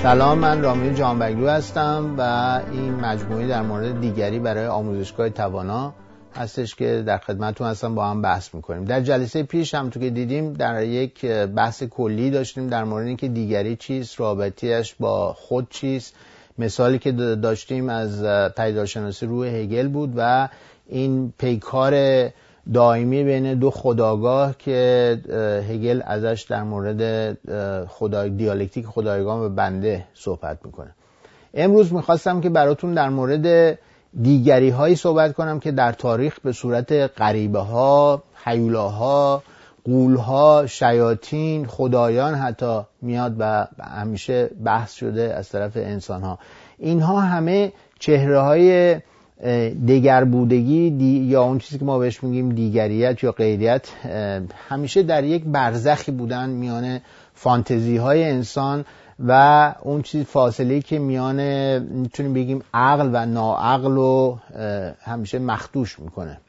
سلام، من رامیل جانبگلو هستم و این مجموعه در مورد دیگری برای آموزشگاه توانا هستش که در خدمتتون هستم، با هم بحث میکنیم. در جلسه پیش همونطور که دیدیم در یک بحث کلی داشتیم در مورد اینکه دیگری چیست، رابطه‌اش با خود چیست. مثالی که داشتیم از پدیدارشناسی روح هگل بود و این پیکار دائمی بین دو خودآگاه که هگل ازش در مورد دیالکتیک خدایگان و بنده صحبت میکنه. امروز میخواستم که براتون در مورد دیگری هایی صحبت کنم که در تاریخ به صورت غریبه ها، هیولاها، غولها، شیاطین، خدایان حتی میاد و همیشه بحث شده از طرف انسان ها. اینها همه چهره های دیگر بودگی یا اون چیزی که ما بهش میگیم دیگریت یا غیریت همیشه در یک برزخی بودن میان فانتزی های انسان و اون چیز فاصله که میان میتونیم بگیم عقل و ناعقل رو همیشه مخدوش میکنه.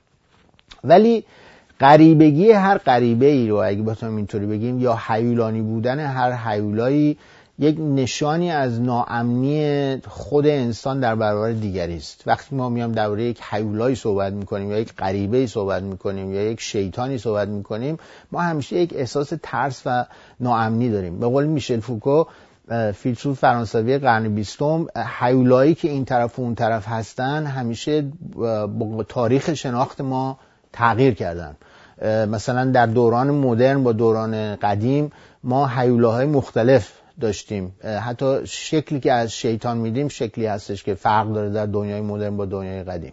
ولی غریبگی هر غریبه ای رو اگه بخوایم اینطوری بگیم یا هیولانی بودن هر هیولایی یک نشانی از ناامنی خود انسان در برابر دیگری است. وقتی ما میام درباره یک هیولایی صحبت میکنیم یا یک غریبه‌ای صحبت میکنیم یا یک شیطانی صحبت میکنیم، ما همیشه یک احساس ترس و ناامنی داریم. به قول میشل فوکو، فیلسوف فرانسوی قرن 20، هیولایی که این طرف و اون طرف هستن همیشه با تاریخ شناخت ما تغییر کردن. مثلا در دوران مدرن با دوران قدیم ما هیولاهای مختلف داشتیم. حتی شکلی که از شیطان میدیم شکلی هستش که فرق داره در دنیای مدرن با دنیای قدیم.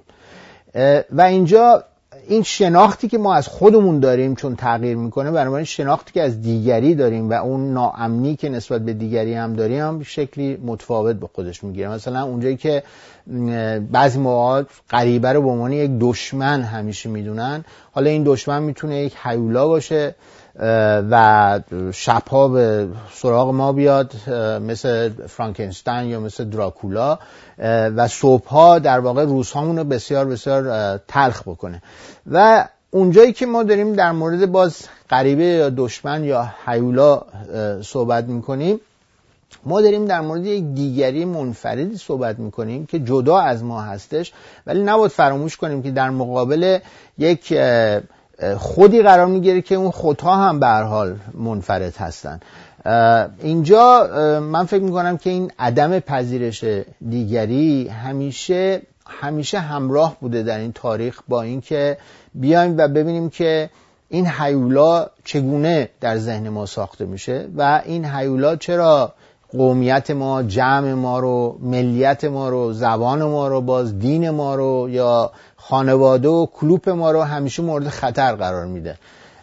و اینجا این شناختی که ما از خودمون داریم چون تغییر میکنه، بنابراین شناختی که از دیگری داریم و اون ناامنی که نسبت به دیگری هم داریم هم شکلی متفاوت به خودش میگیره. مثلا اونجایی که بعضی موقع غریبه رو به عنوان یک دشمن همیشه میدونن، حالا این دشمن میتونه یک هیولا باشه و شبها به سراغ ما بیاد مثل فرانکنشتاین یا مثل دراکولا و صبحها در واقع روزهامون رو بسیار بسیار تلخ بکنه. و اونجایی که ما داریم در مورد باز غریبه یا دشمن یا هیولا صحبت میکنیم، ما داریم در مورد یک دیگری منفردی صحبت میکنیم که جدا از ما هستش، ولی نباید فراموش کنیم که در مقابل یک خودی قرار میگیره که اون خودها هم به هر حال منفرد هستن. اینجا من فکر میکنم که این عدم پذیرش دیگری همیشه همراه بوده در این تاریخ با اینکه بیایم و ببینیم که این هیولا چگونه در ذهن ما ساخته میشه و این هیولا چرا قومیت ما، جمع ما رو، ملیت ما رو، زبان ما رو، باز دین ما رو یا خانواده و کلوپ ما رو همیشه مورد خطر قرار میده.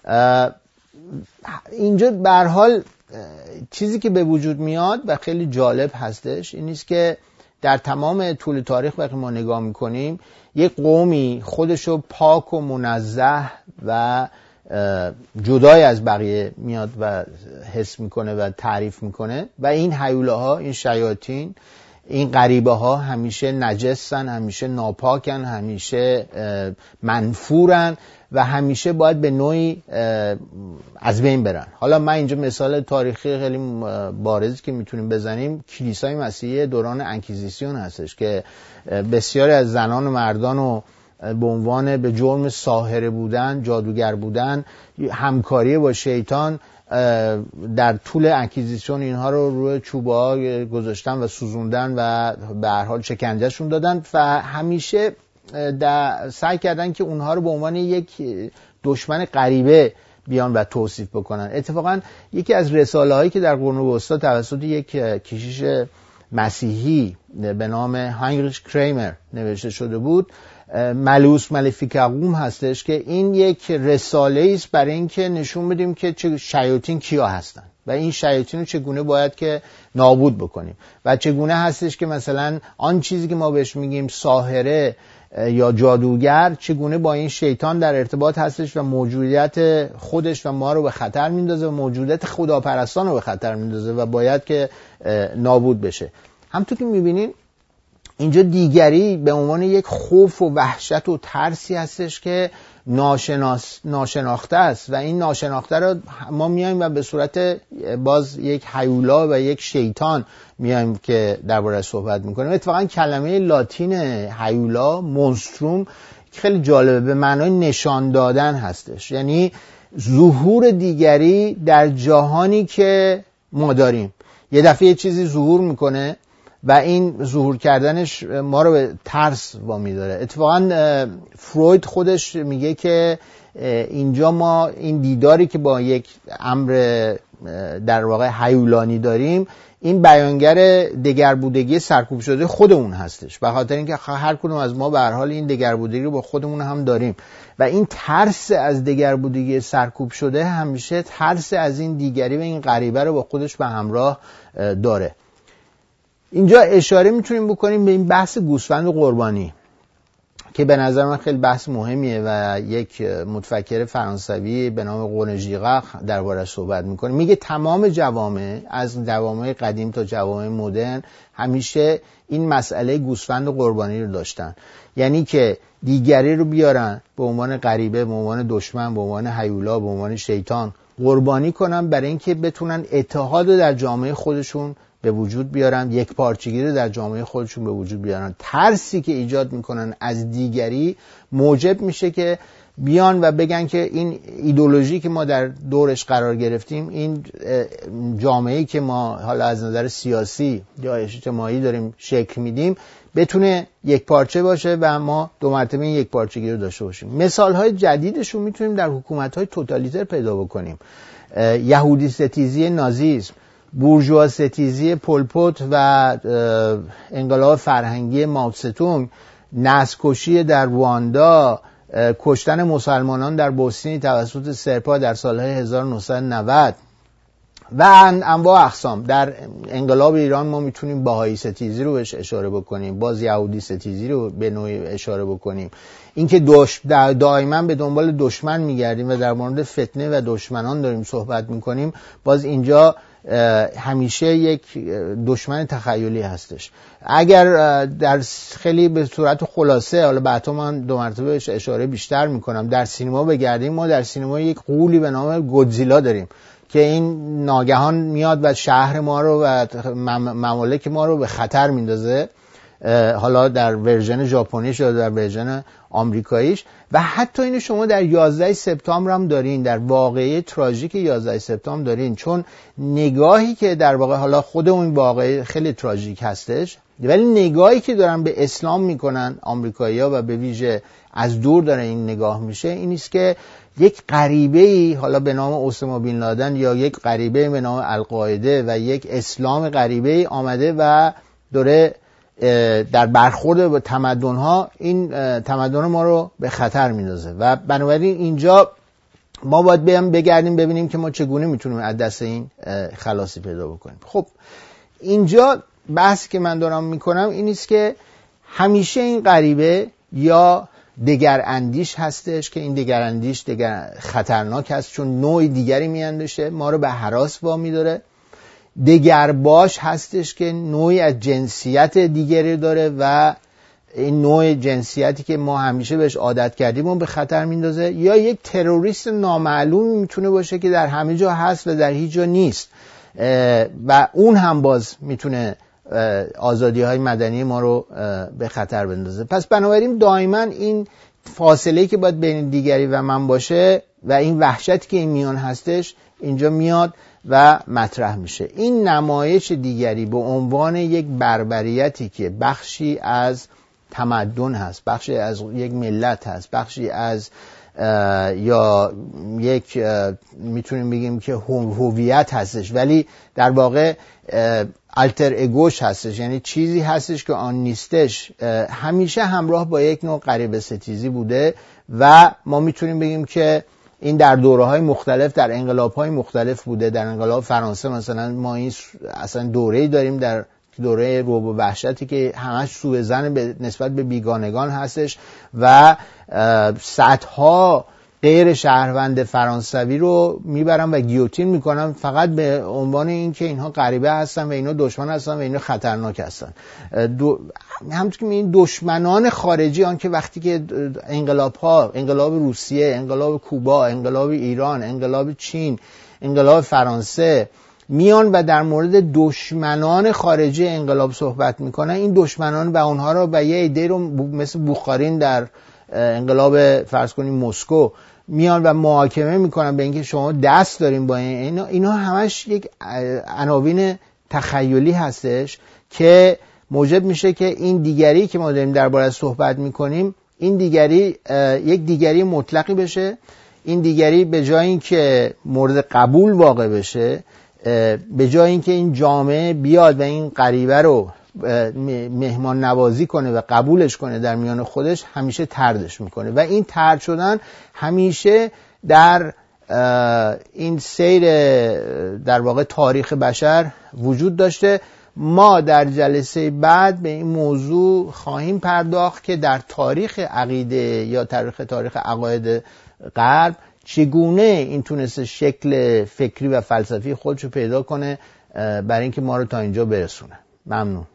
اینجا به هر حال چیزی که به وجود میاد و خیلی جالب هستش این است که در تمام طول تاریخ وقتی ما نگاه میکنیم یک قومی خودشو پاک و منزه و جدای از بقیه میاد و حس میکنه و تعریف میکنه و این هیولاها، این شیاطین، این غریبه ها همیشه نجسن، همیشه ناپاکن، همیشه منفورن و همیشه باید به نوعی از بین برن. حالا من اینجا مثال تاریخی خیلی بارزی که میتونیم بزنیم کلیسای مسیحی دوران انکیزیسیون هستش که بسیاری از زنان و مردان رو به عنوان به جرم ساحره بودن، جادوگر بودن، همکاری با شیطان در طول انکیزیسیون اینها رو روی چوبه ها گذاشتن و سوزوندن و به هر حال شکنجهشون دادن و همیشه سعی کردن که اونها رو به عنوان یک دشمن غریبه بیان و توصیف بکنن. اتفاقا یکی از رساله هایی که در قرون وسطی توسط یک کشیش مسیحی به نام هاینریش کریمر نوشته شده بود، ملوس مالفیکاروم هستش که این یک رساله است برای اینکه نشون بدیم که شیاطین کیا هستن و این شیاطین رو چگونه باید که نابود بکنیم و چگونه هستش که مثلا آن چیزی که ما بهش میگیم ساحره یا جادوگر چگونه با این شیطان در ارتباط هستش و موجودیت خودش و ما رو به خطر میندازه و موجودیت خداپرستان رو به خطر میندازه و باید که نابود بشه. همونطور که میبینین اینجا دیگری به عنوان یک خوف و وحشت و ترسی هستش که ناشناخته است و این ناشناخته رو ما میایم و به صورت باز یک هیولا و یک شیطان میایم که درباره صحبت میکنیم. اتفاقا کلمه لاتین هیولا مونستروم خیلی جالبه، به معنای نشان دادن هستش، یعنی ظهور دیگری در جهانی که ما داریم. یه دفعه یه چیزی ظهور میکنه و این ظهور کردنش ما رو به ترس وامی داره. اتفاقا فروید خودش میگه که اینجا ما این دیداری که با یک امر در واقع هیولانی داریم، این بیانگر دگربودگی سرکوب شده خودمون هستش، به خاطر اینکه هر کدوم از ما به هر حال این دگربودگی رو با خودمون هم داریم و این ترس از دگربودگی سرکوب شده همیشه ترس از این دیگری و این غریبه رو با خودش به همراه داره. اینجا اشاره میتونیم بکنیم به این بحث گوسفند قربانی که به نظر من خیلی بحث مهمیه و یک متفکر فرانسوی به نام قونه ژیقاق درباره‌اش صحبت میکنه. میگه تمام جوامع از جوامع قدیم تا جوامع مدرن همیشه این مسئله گوسفند قربانی رو داشتن، یعنی که دیگری رو بیارن به عنوان غریبه، به عنوان دشمن، به عنوان هیولا، به عنوان شیطان قربانی کنن برای اینکه بتونن اتحاد رو در جامعه خودشون به وجود بیارن، یک پارچگی رو در جامعه خودشون به وجود بیارن. ترسی که ایجاد میکنن از دیگری موجب میشه که بیان و بگن که این ایدئولوژی که ما در دورش قرار گرفتیم، این جامعه‌ای که ما حالا از نظر سیاسی یا اجتماعی داریم شکل میدیم بتونه یک پارچه باشه و ما دو مرتبه این یک پارچگی رو داشته باشیم. مثال‌های جدیدش رو میتونیم در حکومت‌های توتالیتر پیدا بکنیم. یهودی ستیزی نازیسم، بورژوا ستیزی پولپوت و انقلاب فرهنگی ماوتسه‌تونگ، نسل‌کشی در رواندا، کشتن مسلمانان در بوسنی توسط سرپا در سالهای 1990 و انواع اقسام. در انقلاب ایران ما میتونیم بهایی ستیزی رو بهش اشاره بکنیم، باز یهودی ستیزی رو به نوعی اشاره بکنیم. اینکه دائما به دنبال دشمن میگردیم و در مورد فتنه و دشمنان داریم صحبت میکنیم، باز اینجا همیشه یک دشمن تخیلی هستش. اگر در خیلی به صورت خلاصه، حالا بعدا من دو مرتبه بهش اشاره بیشتر میکنم، در سینما بگردیم، ما در سینما یک غولی به نام گودزیلا داریم که این ناگهان میاد و شهر ما رو و ممالک ما رو به خطر میندازه، حالا در ورژن ژاپنیش یا در ورژن آمریکاییش. و حتی اینو شما در 11 سپتامبر هم دارین، در واقعه تراژیک 11 سپتامبر دارین، چون نگاهی که در واقع حالا خود اون واقعه خیلی تراژیک هستش، ولی نگاهی که دارن به اسلام میکنن آمریکایی‌ها و به ویژه از دور داره این نگاه میشه، این است که یک غریبه‌ای حالا به نام اسامه بن لادن یا یک غریبه به نام القاعده و یک اسلام غریبه‌ای آمده و داره در برخورد با تمدن‌ها این تمدن ما رو به خطر میندازه و بنابراین اینجا ما باید بگردیم ببینیم که ما چگونه میتونیم از دست این خلاصی پیدا بکنیم. خب اینجا بحثی که من دارم میکنم این است که همیشه این غریبه یا دگراندیش هستش که این دگراندیش خطرناک هست، چون نوع دیگری میاندیشه، ما رو به هراس وامی داره. دگرباش هستش که نوعی از جنسیت دیگری داره و این نوع جنسیتی که ما همیشه بهش عادت کردیم اون به خطر میندازه. یا یک تروریست نامعلوم میتونه باشه که در همه جا هست و در هیچ جا نیست و اون هم باز میتونه آزادی‌های مدنی ما رو به خطر بندازه. پس بنابراین دائما این فاصله‌ای که باید بین دیگری و من باشه و این وحشتی که این میان هستش اینجا میاد و مطرح میشه. این نمایش دیگری به عنوان یک بربریتی که بخشی از تمدن هست، بخشی از یک ملت هست، بخشی از یا یک میتونیم بگیم که هویت هستش، ولی در واقع التر اگوش هستش، یعنی چیزی هستش که آن نیستش، همیشه همراه با یک نوع غریبه ستیزی بوده و ما میتونیم بگیم که این در دوره‌های مختلف، در انقلاب‌های مختلف بوده. در انقلاب فرانسه مثلا ما این اصلا دوره‌ای داریم، در دوره رعب و وحشتی که همش سوء ظن نسبت به بیگانگان هستش و صدها غیر شهروند فرانسوی رو میبرن و گیوتین میکنن فقط به عنوان اینکه اینها غریبه هستن و اینا دشمن هستن و اینا خطرناک هستن. همونطور که می‌بینید دشمنان خارجی آن که وقتی که انقلاب‌ها، انقلاب روسیه، انقلاب کوبا، انقلاب ایران، انقلاب چین، انقلاب فرانسه میان و در مورد دشمنان خارجی انقلاب صحبت میکنن، این دشمنان و اونها رو و یه ایده رو مثل بوخارین در انقلاب فرض کنیم مسکو میان و محاکمه میکنن به اینکه شما دست دارین با اینا همش یک عناوین تخیلی هستش که موجب میشه که این دیگری که ما داریم درباره‌اش صحبت میکنیم این دیگری یک دیگری مطلقی بشه. این دیگری به جای اینکه مورد قبول واقع بشه، به جای اینکه این جامعه بیاد و این غریبه رو مهمان نوازی کنه و قبولش کنه در میان خودش، همیشه طردش میکنه و این طرد شدن همیشه در این سیر در واقع تاریخ بشر وجود داشته. ما در جلسه بعد به این موضوع خواهیم پرداخت که در تاریخ عقیده یا تاریخ عقاید غرب چگونه این تونسته شکل فکری و فلسفی خودشو پیدا کنه برای اینکه ما رو تا اینجا برسونه. ممنون.